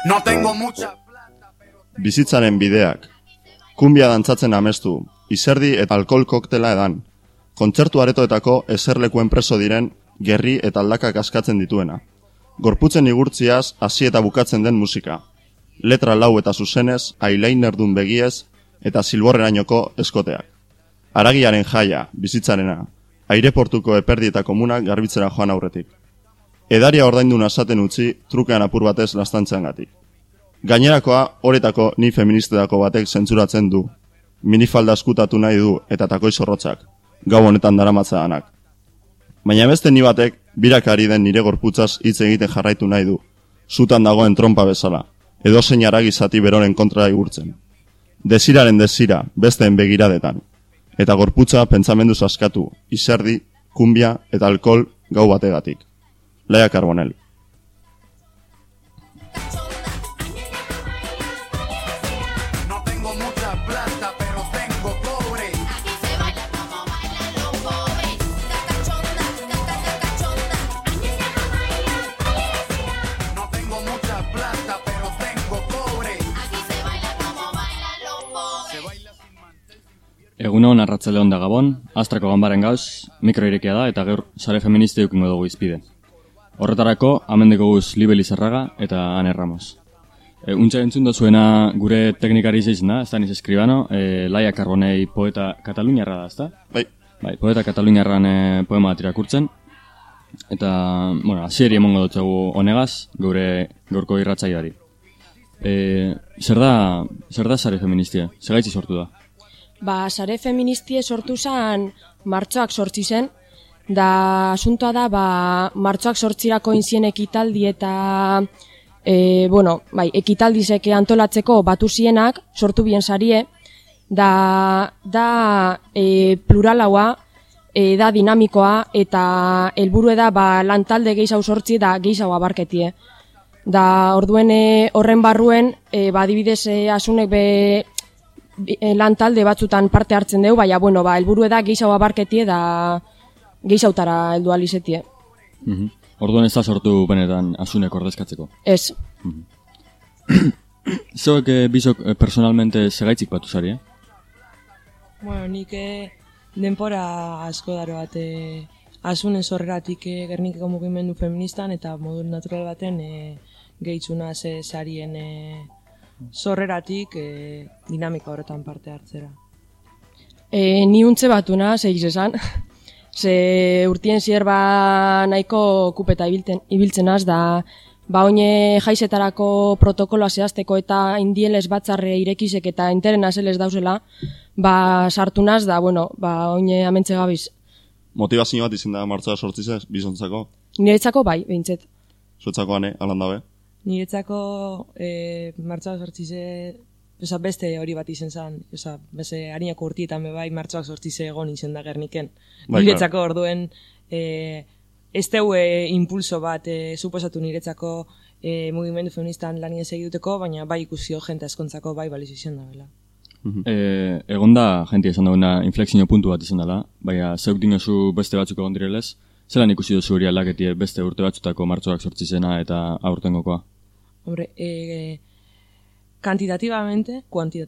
Bizitzaren bideak. Kumbia dantzatzen amestu, izerdi eta alkohol koktela edan. Kontzertu aretoetako eserlekuen preso diren, gerri eta aldakak askatzen dituena. Gorputzen igurtziaz, hasi eta bukatzen den musika. Letra lau eta zuzenez, eyelinerdun begiez, eta zilborrerainoko eskoteak. Haragiaren jaia, bizitzarena, aireportuko eperdi eta komunak garbitzera joan aurretik. Edaria ordaindun asaten utzi, trukean apur batez lastantzeangatik. Gainerakoa, horetako ni feministetako batek zentzuratzen du. Minifalda eskutatu nahi du eta takoi zorrotzak, gau honetan daramatzanak. Baina beste ni batek, birakari den nire gorputzaz hitz egiten jarraitu nahi du. Zutan dagoen trompa bezala, edozein haragi zati beroren kontra igurtzen. Desiraren desira, besteen begiradetan. Eta gorputza pentsamenduz askatu, izerdi, kumbia eta alkohol gau bategatik. Laia Carbonell. Egunon arratzalde onda Gabon, Astrako ganbaren gauz, mikroirekia da eta gaur sare feministi eukingo dugu izpide. Horretarako, amendeko guz Libeli Zerraga eta Ane Ramos. Untxa entzun zuena gure teknikari izan da, ez da niz eskribano, Laia Carbonell poeta kataluniarra da, ez da? Bai, poeta kataluniarran poema bat irakurtzen. Eta, bueno, hasieri emongo dutxagu honegaz, gure gaurko irratsaioari. Zer da sare feministia? Segaitzi sortu da? Sare feministie sortu zen martxoak 8 zen, da asuntoa da, martxoak 8 inzien ekitaldi eta, ekitaldizek antolatzeko batu zienak, sortu bien sarie, da pluralaua, da dinamikoa, eta helburu da lantalde gehiago sortzi da gehiago abarketie. Da orduen horren barruen, adibidez asunek lantalde batzutan parte hartzen dugu, baina, helburu da gehiago abarketie da gehiagotara heldu alizetie. Orduan ez da sortu benetan asunek ordezkatzeko? Ez. Zeuek bizok personalmente segaitzik batu zari, Bueno, nik denpora asko daro bat asunen sorreratik Gernikako mugimendu feministan eta modu natural baten gehitzuna sarien sorreratik dinamika horretan parte hartzera. Ni untze batuna, segiz esan. Ze urtien zier nahiko kupeta ibiltzen az, da oine jaizetarako protokoloa zehazteko eta indieles batzarre irekizek eta interen azeles dauzela, sartu naz, da, oine amentze gabiz. Motivazio bat izin da martzoa sortzizez, bizontzako? Niretzako bai, behintzet. Zuetzako ane, alan dabe? Niretzako martxoak sortzize, beste hori bat izen zen, beste harinako urtietan bai martxoak sortzize egon izen da Gerniken. Niretzako orduen ez teue impulso bat suposatu niretzako mugimendu feministan lanien segiduteko, baina bai ikusio jente askontzako bai baliz izen da bela. Egon da, jente esan dauna, inflexio puntu bat izan dela, baina zeuk dinozu beste batzuk egon direlez, zelan ikusi duzu hori aldaketie beste urte batzutako martxoak sortzizena eta aurtengokoa? Hombre, kuantitativamente,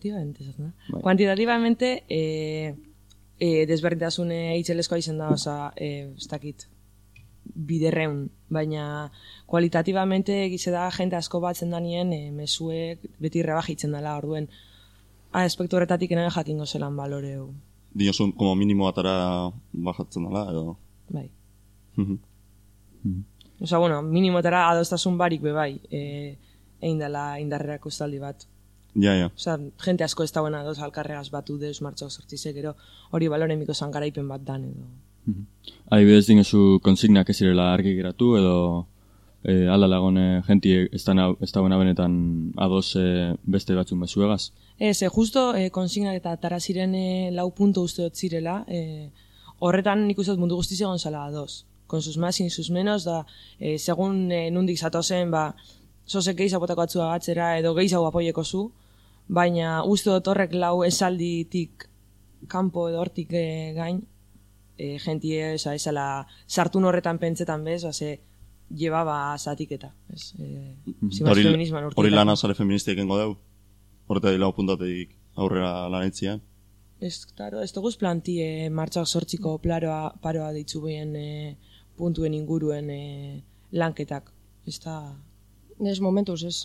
desberdintasune itxeleskoa izan da, ez dakit, biderreun, baina kualitatibamente egize da jente asko batzen danien mesuek beti rebajitzen dela, orduen aspektu horretatik nire jakingo zelan baloreu. Dinosun, como minimo batara bajatzen dela, edo? Bai. Minimotara adostasun barik bebai, egin dela indarrerako estaldi bat. Ja. Jente asko ez dagoen adoz alkarregaz batu deus martxoak sortzizek, gero hori baloremiko zan garaipen bat dan edo. Adibidez dingozu konsignak ez zirela argi geratu edo ala lagon jenti ez dagoena benetan adoz beste batzun bezuegaz? Justo konsignak eta taraziren 4 punto uste dut zirela, horretan nik uste dut mundu guztiz egon zala adoz. Con sus más y sus menos, da, segun nundik zatozen, sosek gehiago botako atzua gatzera edo gehiago apoieko zu, baina uste dut horrek lau esalditik kanpo edo hortik gain, jentie esala sartun horretan pentsetan bez, llevaba zatiketa. Hori lana sare feministik engo deu? Horreta dila puntatik aurrera lanetzian? Ez duguz planti martxak sortziko paroa ditzu behien puntuen inguruen lanketak. Ez momentuz, ez.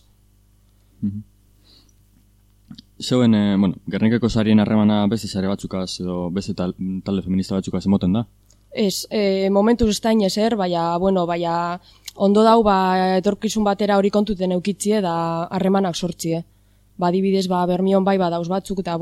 Zeuen, Gernikako sarien harremana beste sare batzukaz edo beste talde feminista batzukaz emoten da? Ez, momentuz ez da inezer, baina ondo dau, etorkizun batera hori kontuten eukitzie da harremanak sortzie. Adibidez, Bermion bai badauz batzuk, eta,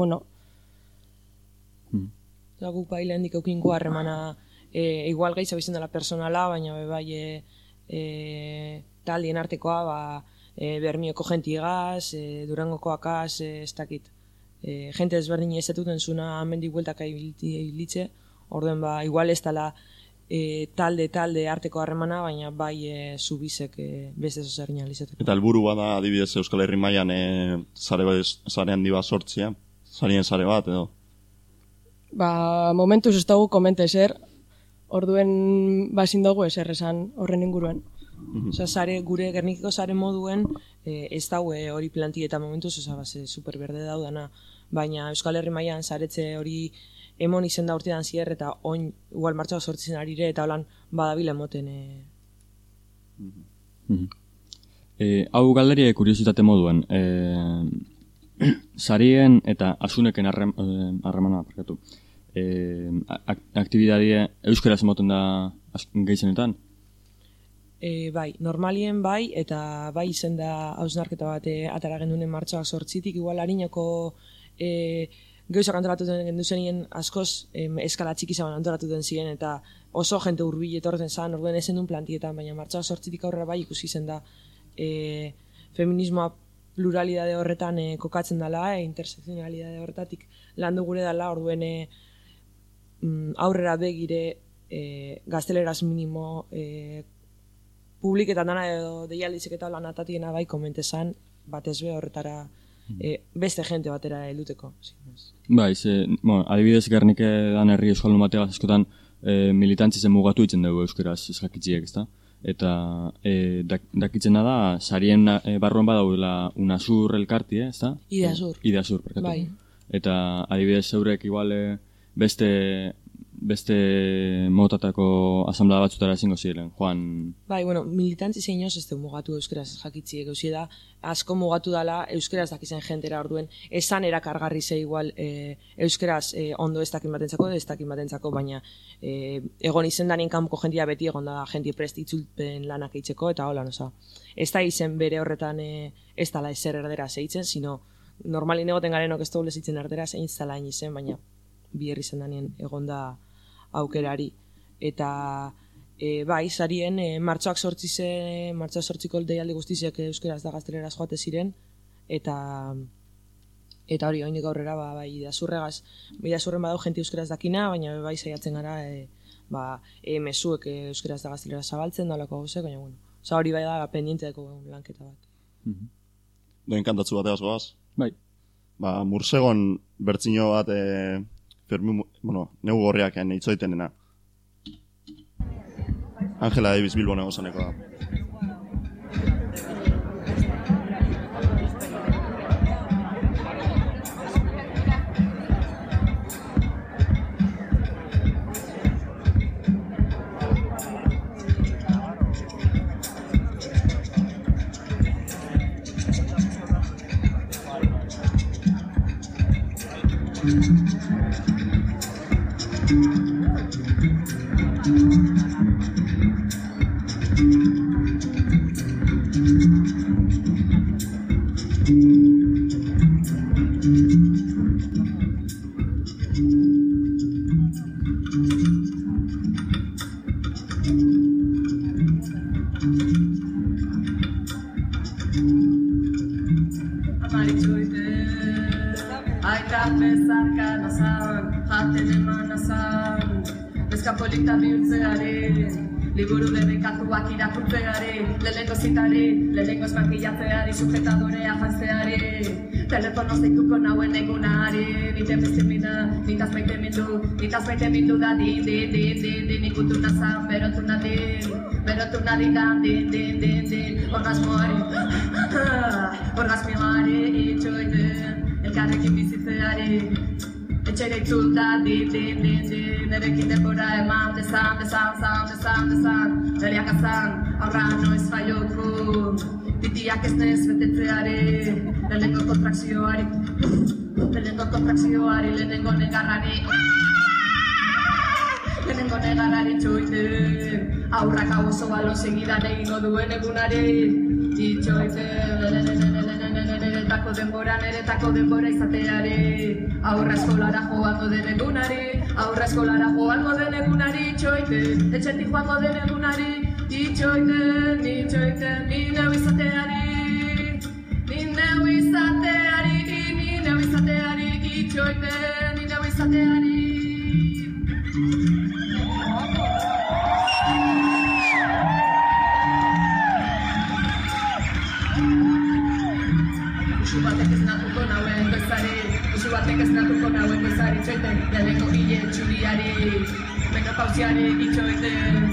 Guk bai lehen dikaukinko harremana igual gaitza bizen dela personala, baina bai taldien artekoa, Bermioko jentigaz, Durangokoakaz, ez dakit. Jente ezberdin ez duten zuna amendik bueltaka ibilitze, orduen igual ez dela talde arteko harremana, baina bai zubizek beste zozerin alizetek. Eta helburu bada adibidez Euskal Herri mailan sare handi bat sortzia, sarien sare bat edo? Momentuz ez dugu komente ezer, orduen bazin dugu ezer esan horren inguruen. Gure Gernikiko sare moduen ez daue hori plantieta momentuz, superberde daudana, baina Euskal Herri mailan saretze hori emon izen da urtean zier, eta oin igual martxak sortzen arire, eta holan badabila emoten. Hau galderia kuriositate moduen, sarien eta asuneken harremana, aktibidadie euskaraz emoten da gehienetan? Bai, normalien bai, eta bai izen da hausnarketa bat atara gendunen martxak sortzitik, igual harinako geuzak antolatuten genduzenien askoz eskala txiki zaban antolatuten ziren, eta oso jente hurbil etortzen zan, orduen esen duen plantietan, baina martxak sortzitik aurrera bai ikusi zen da feminismoa pluralidade horretan kokatzen dela, intersekzionalidade horretatik landu gure dela, orduen aurrera begire gazteleraz minimo publiketan dana edo deialdizik eta lan atatiena bai komentezan, batez be horretara beste jente batera helduteko. Bai, adibidez Gernike dan herri euskaldun bategaz askotan militantzizen mugatu itzen dugu euskaraz jakitziek, ezta? Eta dakitzena da, sarien barruan badaudela UNASUR elkarti, ezta? Ideasur, perkatu. Bai. Eta adibidez zeurek igual beste motatako asamblea batzutara ezingo ziren, Juan... Bai, militantzi zein oz ez du mugatu euskaraz jakitziek, eusi da, asko mugatu dala euskaraz dakizen jentera orduen, esan erakargarri ze igual euskaraz ondo ez dakin batentzako, baina egon izen danien kanpoko jentia beti egon da jentie prest itzulpen lanak eitzeko, eta hola, ez da izen bere horretan ez dala ezer erdera zeitzen, sino normalin egoten garenok ez dugu lezitzen erdera zein zala izen, baina bierri zen danien egon da aukerari. Eta bai, sarien martxoak sortziko deialdi guztizek euskaraz da gazteleraz joate ziren, eta hori oindik aurrera bai idazurren badau jenti euskaraz dakina, baina bai saiatzen gara mezuek euskaraz da gazteleraz zabaltzen dalako gauzek, baina hori bai da pendienteako lanketa bat. Doen kantatzu bateaz goaz? Bai. Mursegon bertzino bat neu gorriak itzoitenena. Angela Davis Bilbo negozaneko da. Jaten eman azan, bezka polita bihurtzearen, liburu debekatuak irakurtzeari, lehenengo zitari, lehenengo esmakillatzeari, sujetadorea jantzeari, telefonoz deituko nauen egunari, nite bezimina, nitaz baite mindu da, din, ikutu nazan, berotu nadi dan, din, orgasmoari, itxoiten, elkarrekin bizitzeari, etxera itzulta, din, nerekin denbora eman, dezan, neriak azan, aurra noiz faioko, titiak ez nez betetzeari, lehenengo kontrakzioari, lehenengo negarrari txoiten, aurrak hau oso balo segidan egingo duen egunari, itxoiten, neretako denbora izateari, aurra eskolara joango den egunari, itxoiten, etxetik joango den egunari, itxoiten, ni neu izateari, itxoiten, ni neu izateari. Usu batek ez natuko nauen goizari, txoiten, lehenengo gile txuriari, menopausiari itxoiten,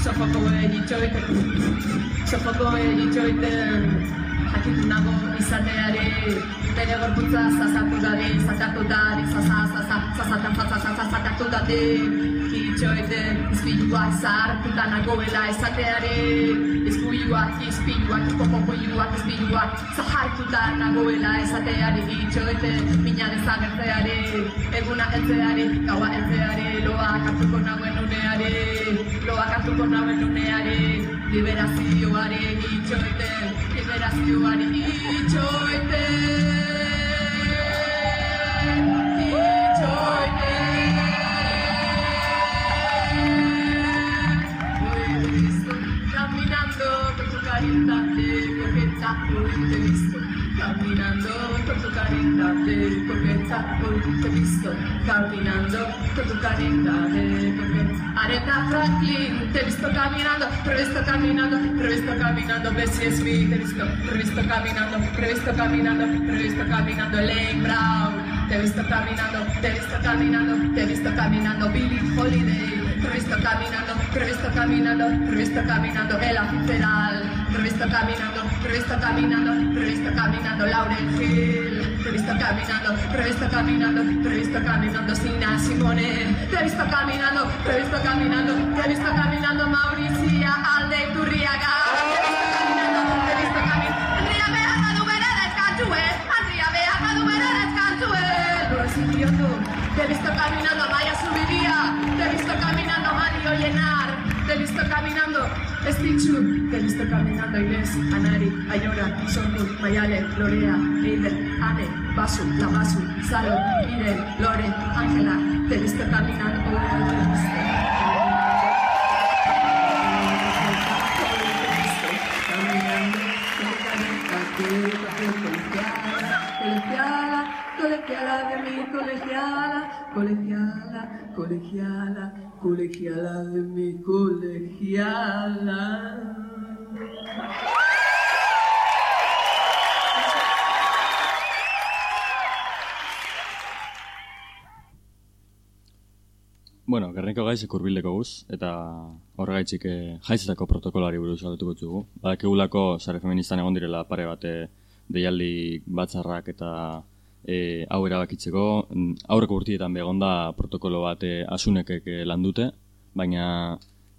sofokoen itxoiten, jakitu nago izateari, bere gorputza zazatu dadin, itxoiten, izpiluak zahartuta nagoela esateari, izpiluak, popoiluak, izpiluak zahartuta nagoela esateari, itxoiten, mina dezagertzeari, eguna heltzeari, gaua heltzeari, loak hartuko nauen uneari, liberazioari, itxoiten, caminando con tu carita de coqueta. Aretha Franklin, te he visto caminando, Bessie Smith, te he visto caminando, Elaine Brown, te he visto caminando, Billie Holiday, te he visto caminando, Ella Fitzgerald, te he visto caminando, Lauryn Hill, te he visto caminando, Sina Simone, te he visto caminando, Mauricia Aldeiturriaga, te he visto caminando, Andrea Beata Duberes Cantue, Lourdes Idioto, te he visto caminando, Maya Zubiría, te he visto caminando, Mario Llenar, te he visto caminando, Stichu, te he visto caminando, Inés, Anari, Ayora, Sortu, Mayale, Lorea, Eider, Ane, Basu, La Basu, Salo, Miren, Lore, Ángela, te he visto caminando, colegiala de mi colegiala. Bueno, Gerniko gaizek hurbileko guz, eta horregaitzik jaizetako protokoloari buruz galdetuko dugu. Badakigulako sare feministan egon direla pare bat deialdi batzarrak eta hau erabakitzeko, aurreko urtietan begon da protokolo bat asunekek landute, baina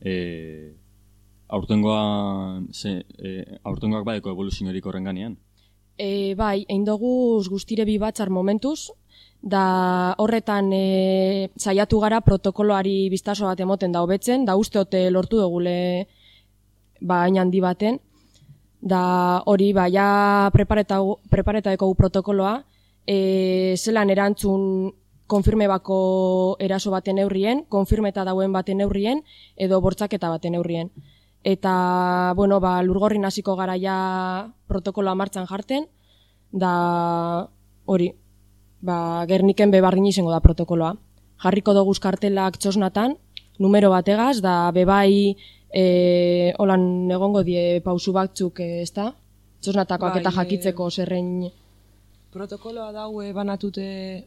aurtengoak badeko evoluziorik horren ganean? Bai, egin dugu guztire bi batzar momentuz, da horretan saiatu gara protokoloari biztaso bat emoten da hobetzen, da usteote lortu dugule hain handi baten, da hori ja preparetako protokoloa, zelan erantzun konfirme bako eraso baten neurrien, konfirmeta dauen baten neurrien, edo bortzaketa baten neurrien. Eta, lurgorrin hasiko gara ja protokoloa martxan jarten, da hori, Gerniken bebarrin izango da protokoloa. Jarriko dugu kartelak txosnatan, numero bategaz, da bebai holan egongo die pausu batzuk, ezta? Txosnatakoak eta jakitzeko zerrein... Protokoloa daue banatute,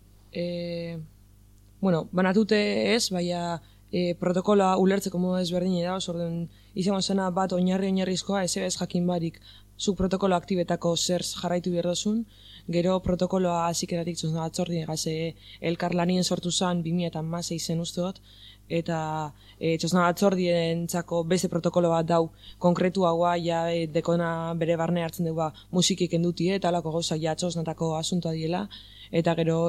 banatute ez, baina protokoloa ulertzeko modu ezberdin da, orden izango zena bat oinarrizkoa, ez jakin barik, zuk protokolo aktibetako zer jarraitu berdozun, gero protokoloa azikeratik txosna batzordien gaze elkarlanien sortu zen 2016 zen usteot, eta txosna batzordien txako beste protokolo bat dau konkretu haua, ja dekona bere barne hartzen dugu musikik endutie, eta alako gauza ja txosnatako asuntoa diela, eta gero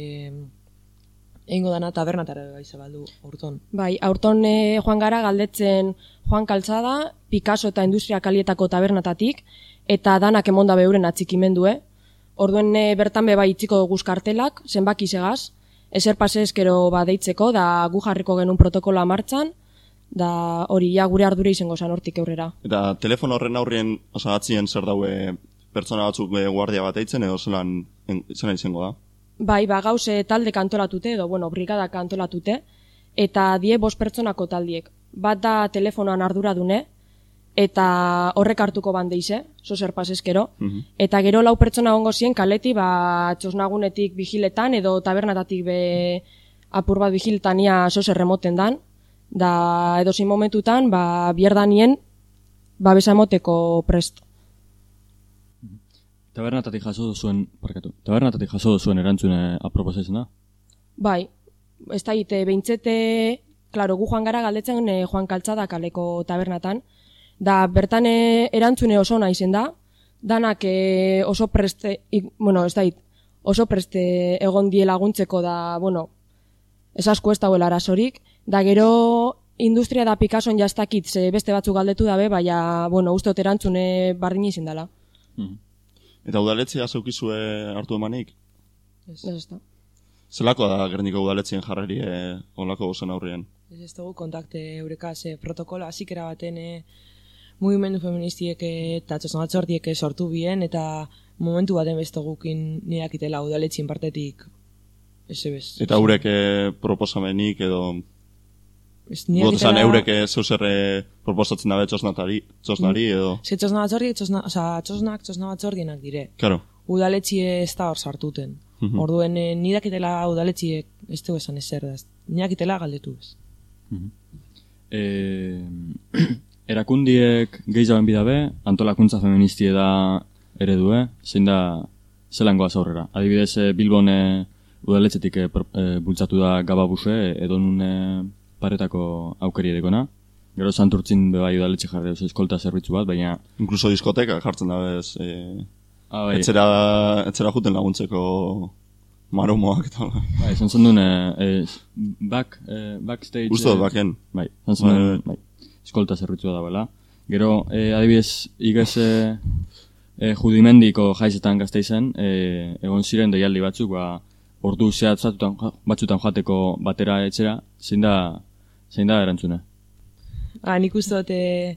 eingo dana tabernatara zabaldu aurton. Bai, aurton joan gara galdetzen Juan Calzada, Picasso eta Industria Kalietako tabernatatik, eta danak emonda beuren atxikimendue. Orduen bertan bai itziko dugu kartelak, zenbaki segaz, ezer pasezkero deitzeko, da gu jarriko genuen protokoloa martxan, da hori ja gure ardura izango zan hortik eurrera. Eta telefono horren aurrien, atzien zer daue pertsona batzuk guardia bat eitzen, edo zelan izango da? Bai, gauze talde kantolatute, edo, brigada kantolatute, eta 5 pertsonako taldiek. Bat da telefonoan arduradune, eta horrek hartuko bandeize, zozer pasezkero, eta gero 4 pertsona ongo zien kaleti, txosnagunetik vigiletan, edo tabernatatik apur bat vigiletania zozer remoten dan, da edo zin momentutan, bierdanien, besamoteko prest. Tabernatatik jaso duzuen erantzune aproposezena? Bai, ez da ite, behintzete, klaro, gu joan gara galdetzen Juan Calzada kaleko tabernatan, da bertan erantzune oso ona izen da, danak oso preste, oso preste egon die laguntzeko da, ez asko ez dauela arazorik, da gero Industria da Picasson jastakit beste batzuk galdetu dabe, baina, usteot erantzune bardin izen dela. Eta udaletzea zeukizue hartu emanik? Ez da. Zelako da Gerniko udaletzien jarreri olako gozen aurrien? Ez dugu kontakte eurekaz protokola, azikera baten mugimendu feministiek eta txosnabatzordiek sortu bien, eta momentu baten bestogukin nirakitela udaletzien partetik ez. Eta eurek proposamenik edo... Gotezan eurek zeuzer proposatzen dabe txosnari edo... Ze txosnabatzordienak dire. Claro. Udaletxie ez da hor sartuten. Orduen nirakitela udaletxiek ez dugu esan ezer da. Nirakitela galdetu ez. Erakundiek gehiagoen bidabe, antolakuntza feministie da eredue, zein da zelangoaz aurrera. Adibidez, Bilbon udaletxetik bultzatu da Gababuse, edonun paretako aukeri edekona. Gero Santurtzin bebai udaletxe jarri eskolta zerbitzu bat, baina... Inkluso diskoteka jartzen da bez... Etzera juten laguntzeko marumoak eta... Bai, zantzen duen backstage... Usto, baken. Bai, zantzen duen eskolta zerbitzua da bela. Gero, adibidez, igaz judimendiko jaizetan gazteizen, egon ziren deialdi batzuk, ordu zehatzatutan batzutan joateko batera etxera, zein da erantzune? Nik uste dut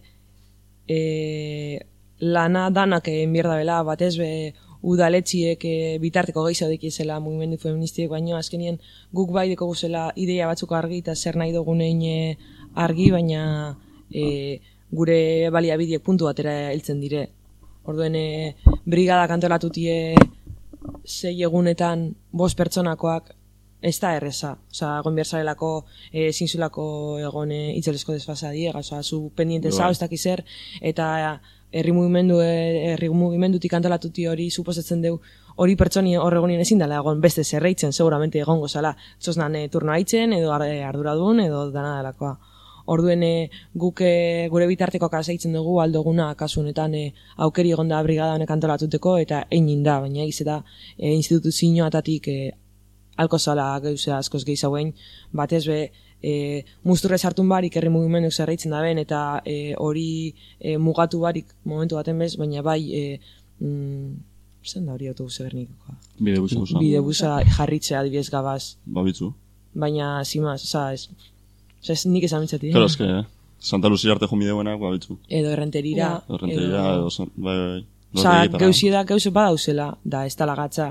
lana danak enbierda bela, batez udaletxiek bitarteko gehiago dekizela mugimendu feministiek, baina azkenien guk bai deko guzela ideia batzuk argi eta zer nahi dugunein argi, baina gure baliabideek puntu batera heltzen dire. Orduen brigada kantolatutie 6 egunetan 5 pertsonakoak ez da erreza. Egon berzarelako zinzulako egon itzelezko desfasa diega, zu pendiente zau, ez dakiz zer, eta herri mugimendutik antolatuti hori suposatzen deu hori pertsoni horregonien ezin dela egon beste zerreitzen, seguramente egongo zala txosnan turno haitzen, edo arduradun, edo dana delakoa. Orduen guk gure bitartekoak azaitzen dugu aldoguna kasunetan aukeri egon da brigada honek antolatuteko eta egin da, baina egiz eta instituzioatatik alko zala geuzea askoz gehiagoen, batez musturrez hartun barik herri mugimenduk zerreitzen da ben, eta hori mugatu barik momentu baten bez, baina bai zen da hori autobuse bernikoa. Bidebusa jarritzea adibidez gabaz. Babitzu. Baina zimaz, ez nik esan mitzatik. Claro, eske, Santa Lucia arte jumide buenak, babitzu. Edo errenterira. Edo, bai. Gauzi da, gauze badauzela, da ez tala gatza,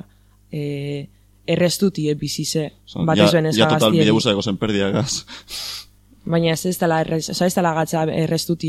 errestuti bizize, bat ez benez ja total bidebusa ego zen perdia, gaz. Baina ez dela gatza errestuti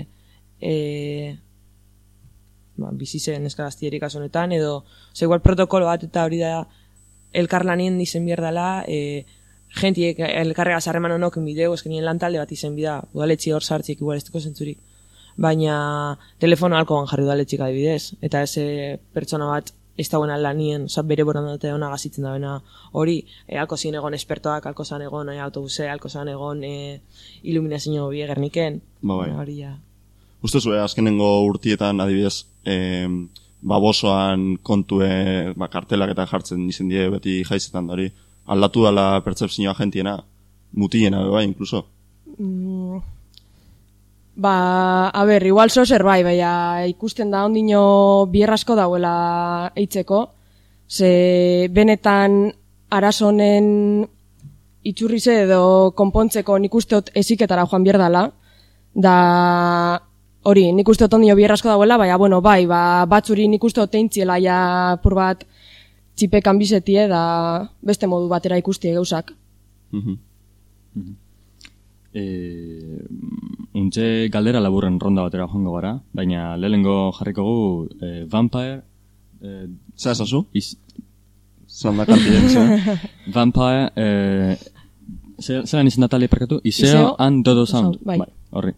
bizi zen eskagaztierik honetan, edo igual protokolo bat eta hori da elkarlanien izen behar dela, jentiek elkarregaz harreman honok bideo, eskenien lantalde bat izen bida, udaletxi hor sartzik, igual ez duko zentzurik. Baina telefono alkoan jarri udaletxik adibidez, eta ez pertsona bat ez dagoen lanien, bere borondate hona gazitzen da bena hori, alko ziren egon espertoak, alko zan egon autobuse, alko zan egon iluminazio bi Gerniken, hori ja. Ustezu, azkenengo urtietan adibidez, babosoan kontue kartelak eta jartzen izen die beti jaizetan da hori, aldatu dala pertsepzioa jentiena, mutiena bai, inkluso? Igual zozer baina ikusten da ondino bierrasko dauela eitzeko, ze benetan arazonen itxurrize edo konpontzeko nik usteot eziketara joan bierdala, da hori, nik usteot ondino bierrasko dauela, baina batzuri nik usteot eintziela ja pur bat txipekan bizetie da beste modu batera ikustie gauzak. Untxe galdera laburren ronda batera joango gara, baina lehenengo jarriko gu Vampire... Zer esazu? Zeran da kantiren, Vampire... Zeran izan da tali perkatu? Iseo and Dodo Sound. Horri.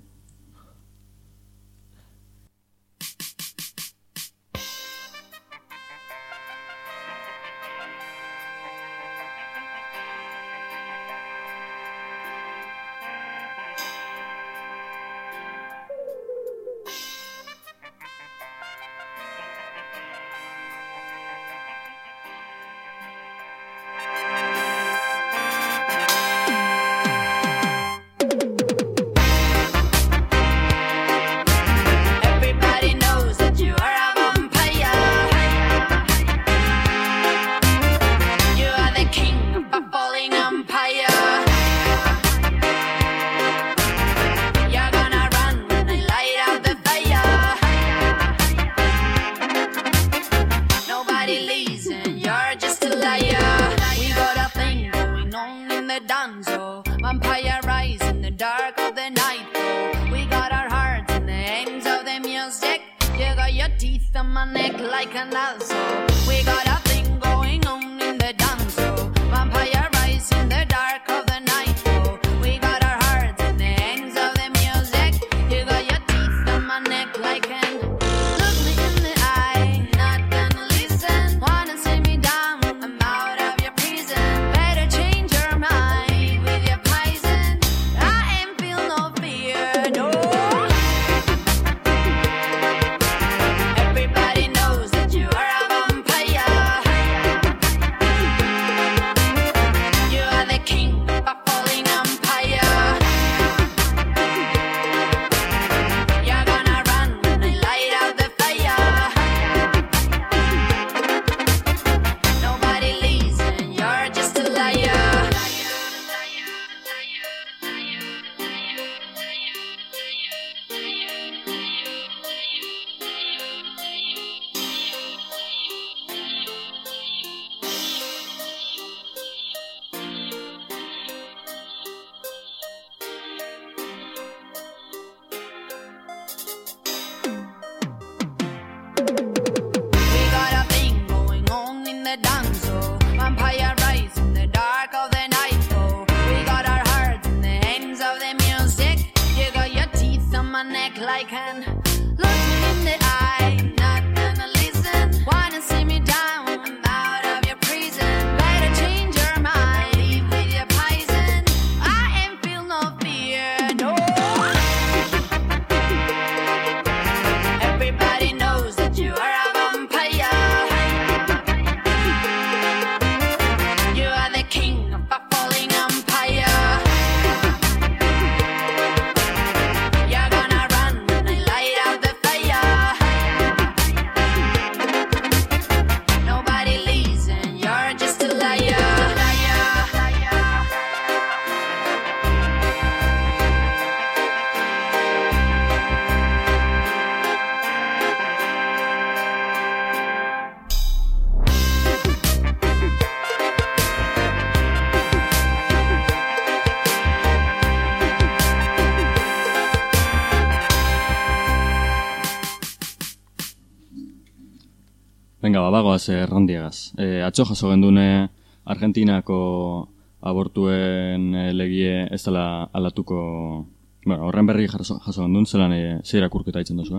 You're gonna run when I light out the fire. Venga, bagoaz errandiagaz. Atzo jaso gendune Argentinako abortuen legie ez dela aldatuko... Bueno, horren berri jaso gendun, zelan ze irakurketa itzen duzu,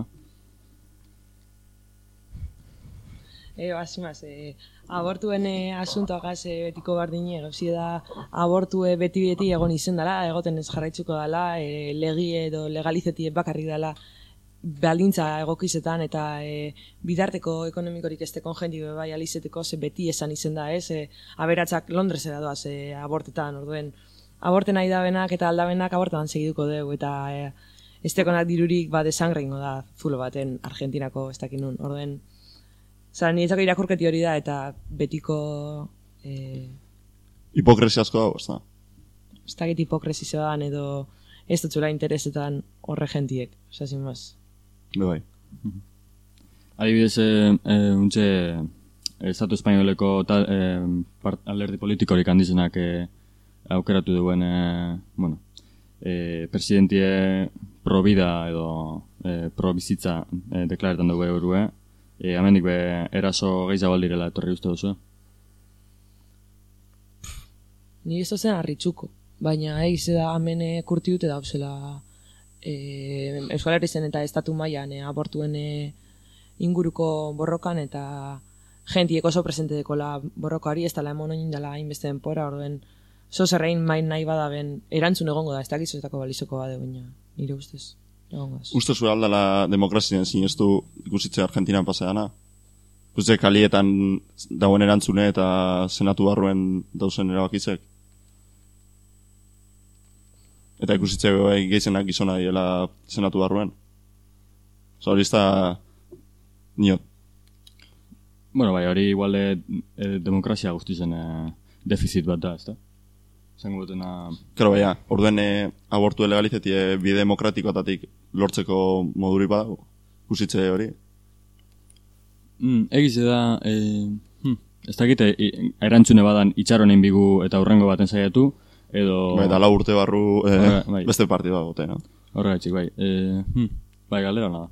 Basimaz, abortuen asuntoagaz betiko bardine, gauzi da abortue beti egon izen dela, egoten ez jarraitzuko dela, legie edo legalizeti bakarrik dela baldintza egokizetan eta bidarteko ekonomikorik estekon jendi bai alizeteko ze beti esan izen da, aberatzak Londresera doaz abortetan, orduen aborten nahi dabenak eta aldabenak abortetan segiduko dugu eta estekonak dirurik desangre ingo da zulo baten Argentinako ez dakin nun, orduen niretzako irakurketi hori da eta betiko Hipokresiazko dago, ez da? Ez dakit hipokresizoan edo ez dutzula interesetan horre gentiek, osasin maz. Bai. Adibidez, untxe Estatu Espainoleko alderdi politikorik handizenak aukeratu duen presidentie pro-vida edo pro-bizitza deklaretan dugu eurue. Hemendik eraso gehiago aldirela etorri uste duzu? Ni ez zen harritzuko, baina egize da hemen kurti dute dauzela Euskal Herrizen eta estatu mailan abortuen inguruko borrokan eta jentiek oso presente dekola borrokoari, ez dela emon oin dela hainbeste denpora, orduen zerrein main nahi badaben erantzun egongo da, ez dakizotako balizoko bade baina nire ustez. Uste zure aldala demokrazien sinestu ikusitze Argentinan paseana? Uste kalietan dauen erantzune eta senatu barruen dauzen erabakizek? Eta ikusitze gehizenak gizona diela senatu barruen? Hori ez da niot. Bueno, bai, hori igualde demokrazia guztizen defizit bat da, ez da? Zango botena... Karo, baina, orduen abortu legalizetie bide demokratikoatatik lortzeko moduri badago? Kusitze hori? Egize da, ez dakite, erantzune badan itxaronen bigu eta hurrengo baten saiatu, edo... Eta 4 urte barru beste partidu dagote, no? Horregatxik, bai. Bai, galdera nada.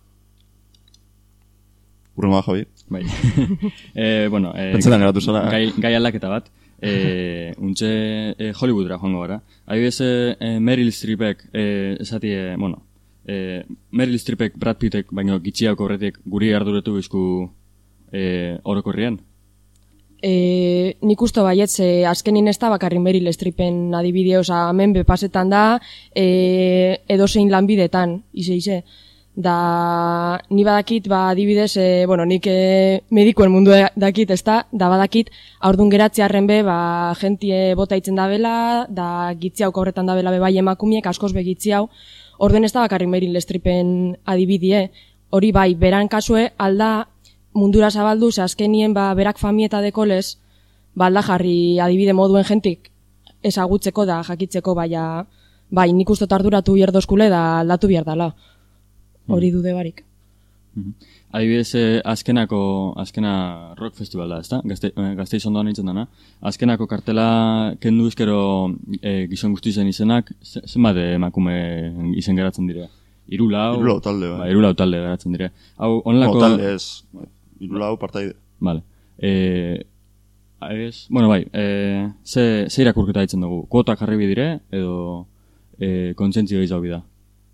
Urrengoa, Javi? Bai. Bueno, pentsetan geratu zara. Gai aldaketa bat. Untxe Hollywoodera joango gara. Adibidez, Meryl Streepek esatie, Meryl Streepek Brad Pittek baino gitxiako horretik guri arduretu bizku orokorrian? Nik uste baietz, azkenin ez da bakarri Meryl Streepen adibide, hemen bepasetan da, edozein lanbidetan, ize. Da, ni badakit, adibidez, nik medikuen mundu dakit, ez da badakit, aurdun geratzearen jentie bota itzen dabela, da gitziauk horretan dabela bai emakumiek, askoz begitziau, orduen ez da bakarri Meryl Streepen adibidie, hori bai, beran kasue, alda mundura zabaldu, azkenien berak famieta dekolez, alda jarri adibide moduen jentik ezagutzeko da, jakitzeko, bai, nik uste arduratu bierdozkule da aldatu behar dela. Hori dude barik. Adibidez, azkena rock festival da, ezta? Gazteiz ondoan nintzen dana. Azkenako kartela kendu ezkero gizon guztizen izenak, zenbat emakume izen geratzen dire? 3 talde, bai. 3 talde geratzen dire. Hau, onelako... talde ez, 3 partaide. Vale. Bueno, bai, ze irakurketa ditzen dugu? Kuotak jarri bidire, edo kontsentzio gehiago bida?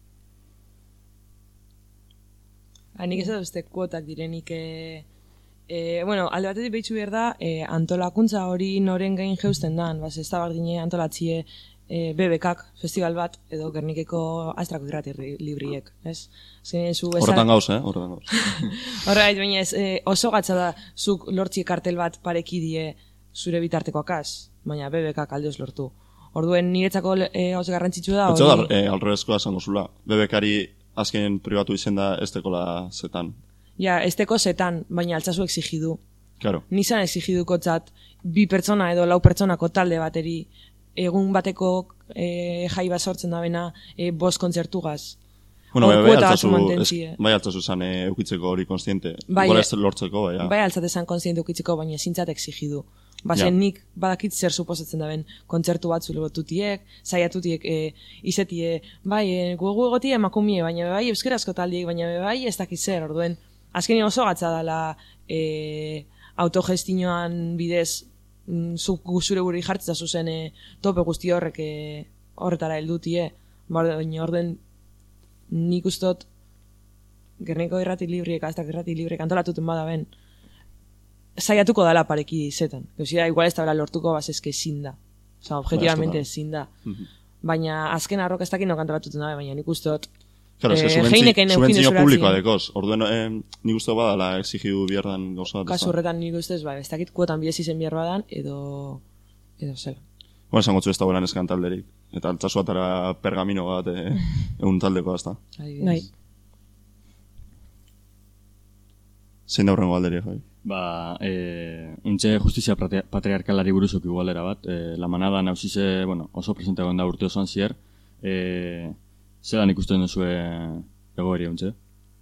Nik ez da uste kuotak direnik, alde batetik behitzu behar da, antolakuntza hori noren gain jeusten dan, ez da bardine antolatzie BBK-ak festival bat, edo Gernikeko Astrako irrati libriek, ez? Horretan gauz, horretan gauz. Horregait, baina ez, oso gatza da, zuk lortzie kartel bat parekidie zure bitartekoakaz, baina BBK-ak aldeoz lortu. Orduen niretzako oso garrantzitsu da, hori... Alrebezkoa esango zula, BBK-ari azken pribatu izen da ez tekola zetan. Ja, ez teko zetan, baina altzazu exigidu. Claro. Nizan exigiduko tzat, 2 pertsona edo 4 pertsonako talde bateri, egun bateko jai bat sortzen da bena, 5 kontzertugaz. Bueno, bai altzazu zan eukitzeko hori konstiente. Gola ez lortzeko, bai. Bai altzate zan konstiente eukitzeko, baina zintzat exigidu. Nik badakit zer suposatzen daben kontzertu bat zulotutiek, saiatutiek izetie, bai, gugu egotie emakumie, baina bai euskerazko taldiek, baina bai ez dakit zer, orduen. Azkenin oso gatza dela autogestinoan bidez zuk zure buri jartzea zuzen tope guzti horrek horretara heldutie, baina orden nik ustot Gerniko irrati libriek, aztak irrati libriek antolatuten bada ben, saiatuko dala pareki zetan. Gauzira, igual ez da bela lortuko baseske ezin da. Osa, objetivamente ezin da. Baina azken arroka ez dakin antolatuten dabe, baina nik ustot Claro, es que subentzio publikoa dekoz. Orduen, nik uste badala exigidu bierdan gauza bat. Kasu horretan nik ustez, ez dakit kuotan bidez izen bier badan, edo zela. Bueno, esan gotzu ez da buelan eskan talderik. Eta altzazu atara pergamino bat egun taldeko azta. Bai. Zein da horrengo alderi, jai? Untxe justizia patriarkalari buruzok igualera bat. La manada nauzize, oso presente gonda urte osoan zier. Zelan ikusten duzue egoeri untxe?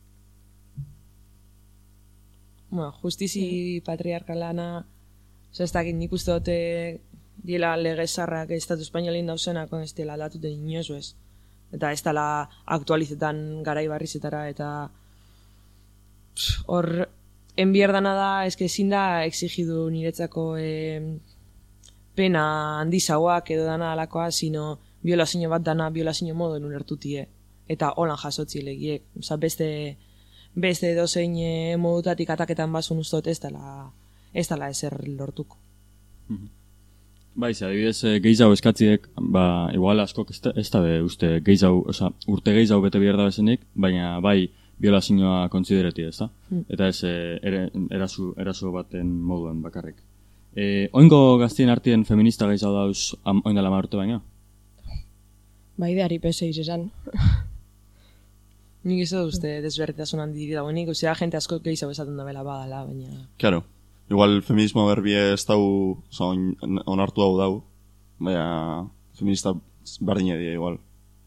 Justizi patriarkalana, ez dakit nik uste dute diela legezarrak Estatu Espainolin dauzenak, ez dela aldatuten inozu ez. Eta ez dela aktualizetan garai barrizetara, eta hor, enbierdana da, ezin da exigidu niretzako pena handizauak edo dana alakoa, sino violazio bat dana violazio modu ulertutie. Eta holan jasotzi legiek. Osa, beste dozein modutatik ataketan basun ustot ez dela ezer lortuko. Baiz, adibidez, gehiago eskatziek, igual askok ez da uste gehiago, urte gehiago bete behar da bezenik, baina bai violazioa kontsiderati ez da. Eta ez eraso baten moduen bakarrik. Oingo gaztien artien feminista gehiago dauz oindala marute baina? Bai, ideari peseiz esan. Nik ez dut uste desberritasun handi dagoenik, osea, jente asko gehiago esaten da bela badala, baina... Claro, igual feminismo berbie ez dau, onartu dau, baina feminista bardine dira igual.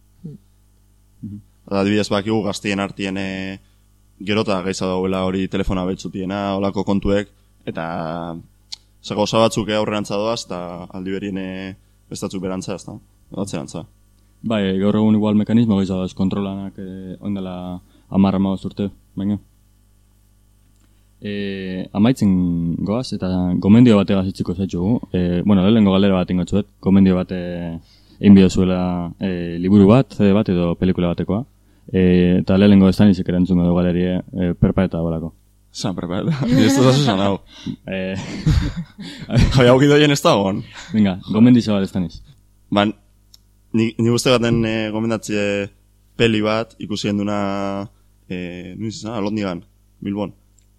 Adibidez bakigu gaztien artien gerota gehiago dauela hori telefona betzutiena, olako kontuek, eta gauza batzuk aurrerantza doaz, eta aldi berien bestatzuk berantza, ez da, batzerantza. Bai, gaur egun igual mekanismo gehiago dauz kontrolanak oindela 10-15 urte, baina. Amaitzen goaz, eta gomendio bategaz itziko zaitxugu. Lehenengo galdera bat ingotzuet, gomendio bat egin bidezuela liburu bat, CD bat edo pelikula batekoa. Eta lehenengo ez da nizek erantzungo dugu galerie perpaeta balako. Zan perpaeta, ez da zuzan hau. Jai hau gidoien ez da hon. Venga, gomendizo bat ez da niz. Ni guzti baten gomendatzie peli bat, ikusien duna, Alondigan, Bilbon.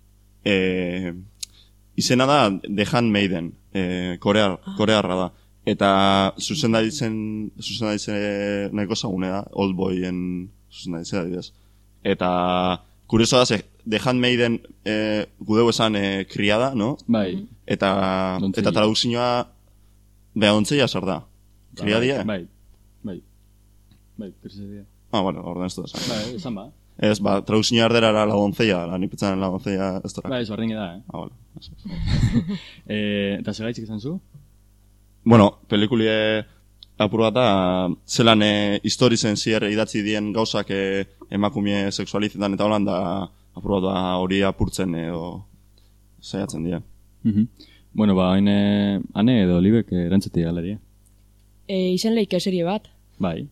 Izena da The Handmaiden, korearra da. Eta zuzendaritzen nahiko zagune da, Oldboyen zuzendaritzea didez. Eta kurioso da, The Handmaiden gudeu esan kriada, no? Bai. Eta traduzioa beha dontzeia zer da? Kriadia? Bai, kriadia. Bueno, orden ez da esan. Bai, esan ba. Ez, traduzioa erderara la doncella, la nipetzaren la doncella ez da. Bai, ez barringe da, Bueno. Eta segaitzik izan zu? Bueno, pelikulie apur bat da, zelan historizen zier idatzi dien gauzak emakumie sexualizetan eta holan da apur bat da hori apurtzen edo zaiatzen dira. Bueno, ane edo libek erantzetik galeria. Izen leike serie bat. Bai.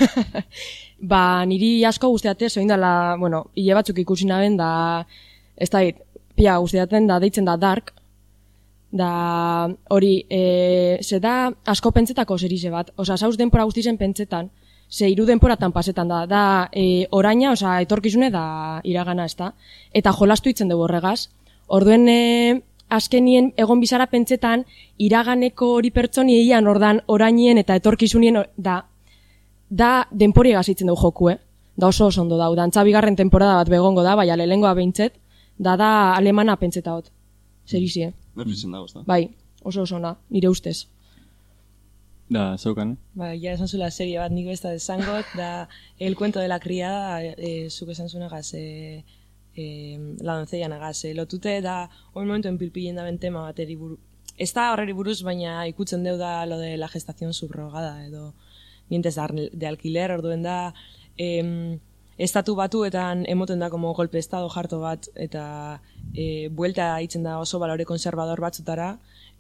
Niri asko guztiate, zoindala, hile batzuk ikusi naben, da, ez da, pia guztiaten, da, deitzen da Dark, da, hori, ze da, asko pentsetako serize bat, oza, zauz denpora guztizen pentsetan, ze hiru denporatan pasetan da, oraina, oza, etorkizune da iragana, ez da, eta jolastu itzen dugu horregaz, orduen, azkenien egon bizara pentsetan, iraganeko hori pertsoni eian ordan orainien eta etorkizunien da denpori gazitzen dugu joku, da oso ondo da, dantza bigarren temporada bat begongo da, baina lehengoa behintzet, da alemana pentseta hot, serizie. Nervizen dago, ez da? Bai, oso ona, nire ustez. Da, zeukan, ja esan zula serie bat nik besta desangot, da El cuento de la criada, zuk esan zunagaz, la doncella nagaz, lotute da, hori momentu pilpilen da ben tema bateri buruz. Ez da horreri buruz, baina ikutzen deu da lo de la gestación subrogada, edo mientes de alquiler, orduen da, estatu batuetan emoten da como golpe estado jarto bat, eta buelta hitzen da oso balore konservador batzutara,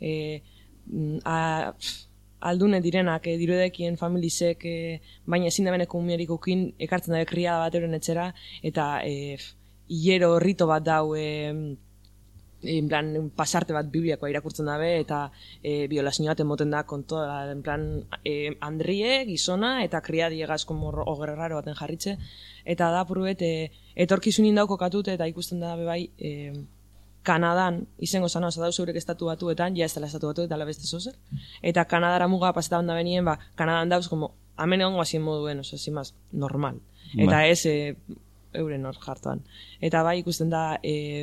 aldune direnak dirudekien familisek, baina ezin da beneko umierik ukin, ekartzen da kriada bat euren etxera, eta hilero rito bat dau, en plan, pasarte bat bibliakoa irakurtzen dabe, eta violazio bat emoten da kontoa, en plan, Andrie, gizona, eta kriadiegaz como ogerraro baten jarritze, eta da puruet, etorkizunin dauko katute, eta ikusten da bai, Kanadan, izango zana, oza dauz eurek estatu batuetan, ja ez dela estatu batu, eta la beste zozer, eta Kanadara muga paseta onda benien, Kanadan dauz, como, hamen egon guazien moduen, oza, zimaz, normal, eta ez, euren hor jartuan, eta bai ikusten da,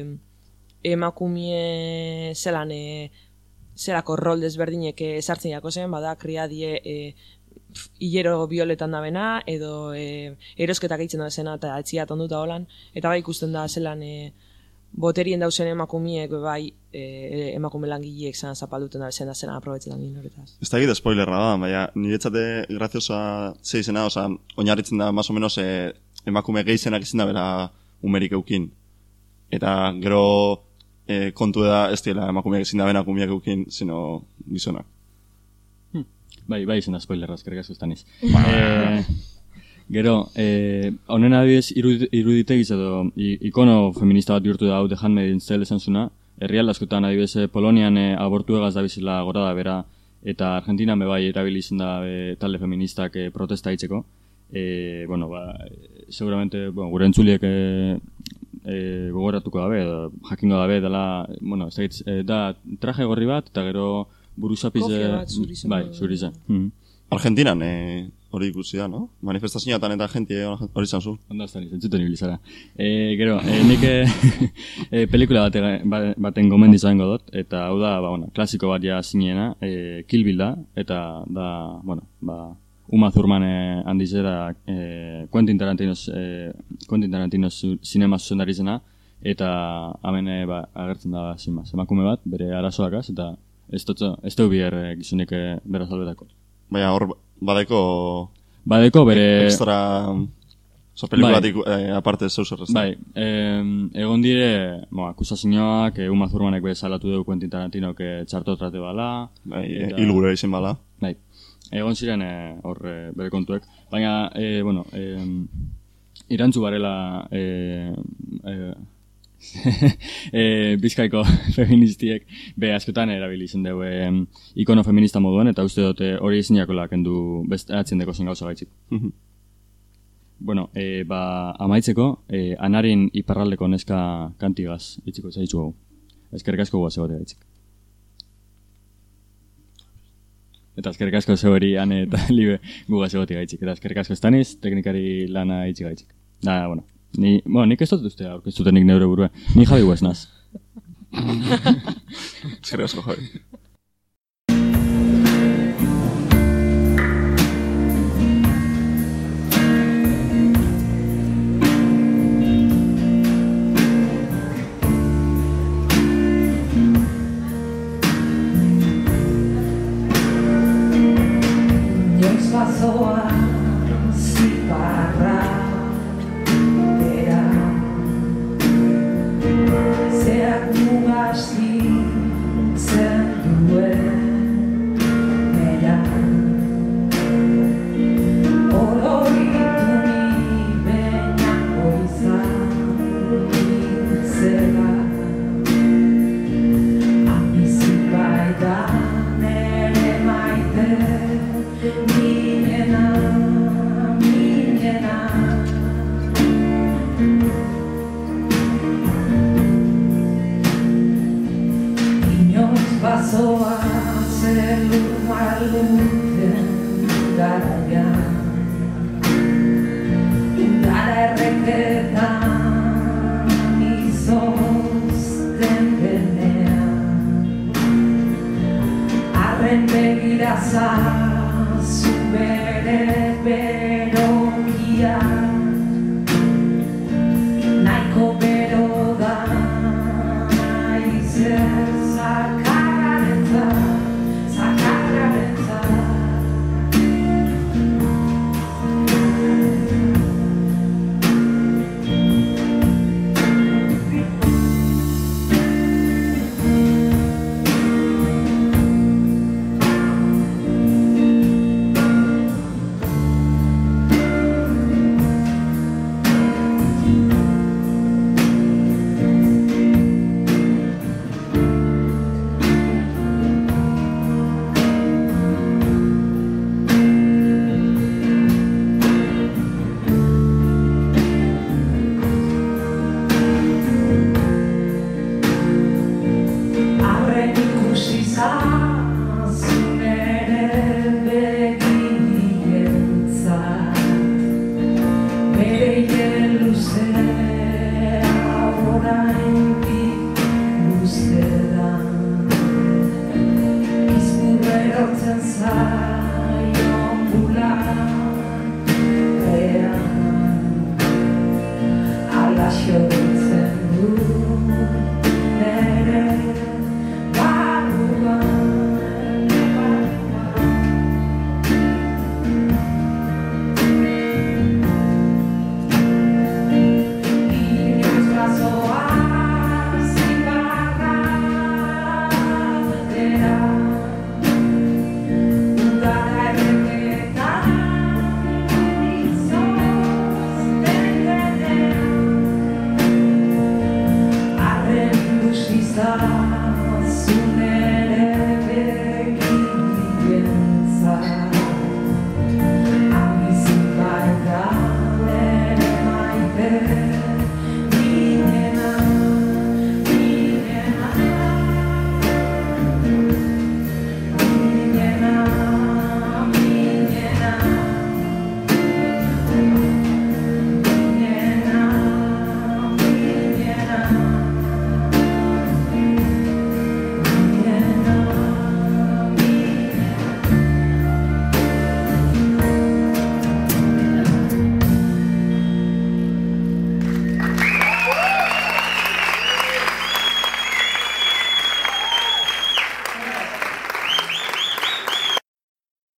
emakumie zelan zelako rol desberdinek esartzen jako zen, bada kriadie hilero bioletan da bena, edo erosketak eitzen da zena eta etziat onduta holan, eta bai ikusten da zelan boterien dauzen emakumiek bai emakume langileek zan zapalduten da zena aprobetzetan ginen horretaz. Ez da egit spoilerra da, baina niretzate graziosa ze izena, oza, oinarritzen da más o menos emakume gehizenak izin da bera umerik eukin. Eta gero kontu da ez dira emakumeak ezin da bena kumiak eukin, sino gizonak. Bai izan da spoilerra, eskerrik asko estaniz. Gero, honen adibidez iruditegiz edo ikono feminista bat bihurtu da hau The Handmaid's Tale esan zuna, herrialde askotan adibidez Polonian abortu egaz da bizela gora da bera, eta Argentinan bai erabili izan da talde feministak protesta hitzeko. Seguramente, gure entzuliek gogoratuko dabe, jakingo dabe, dela, da traje gorri bat, eta gero buruzapiz... Kofia bat, zurizen. Bai, zurizen. Argentinan hori ikusi da, no? Manifestazioetan eta gente hori izan zu. Ondo estaniz, entzuten ibilizara. Gero, nik pelikula baten gomendi izango dut, eta hau da, klasiko bat ja zineena, Kill Bill da, eta da, Uma Thurman handize da Quentin Tarantino zinema zuzendari zena, eta hemen agertzen da zinmaz, emakume bat, bere arazoakaz, eta ez dugu biher gizunik beraz albetako. Baina hor badeko bere... Extra... pelikulatik aparte zeuzerrez. Bai, egon dire, akusazioak, Uma Thurmanek bezalatu dugu Quentin Tarantinok txarto trate bala. Bai, hilgure izin bala. Bai. Egon ziren hor bere kontuek, baina, irantzu barela Bizkaiko feministiek askotan erabili izan dugu ikono feminista moduen, eta uste dute hori izinakola kendu bestatzen deko zen gauza gaitzik. Amaitzeko, Anarin iparraldeko neska kantigaz itziko zaitzu hau. Eskerrik asko guaz egote gaitzik. Eta eskerrik asko zehori ane eta libe gugaz egote gaitzik. Eta eskerrik asko estaniz, teknikari lana itxik gaitzik. Nik ez dut uste aurkeztutenik neure burua. Ni Javi Huesnaz. Eskerrik asko, Javi.